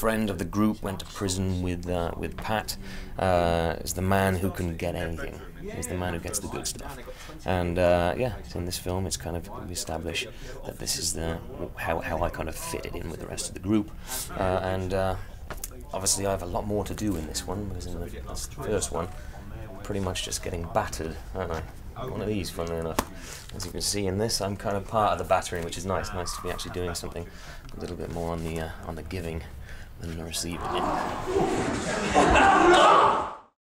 friend of the group, went to prison with Pat, is the man who can get anything. He's the man who gets the good stuff. And yeah, in this film it's kind of, we establish that this is how I kind of fit it in with the rest of the group. Obviously I have a lot more to do in this one, because in the first one, pretty much just getting battered, aren't I? One of these, funnily enough. As you can see in this, I'm kind of part of the battering, which is nice. Nice to be actually doing something a little bit more on the giving than the receiving end.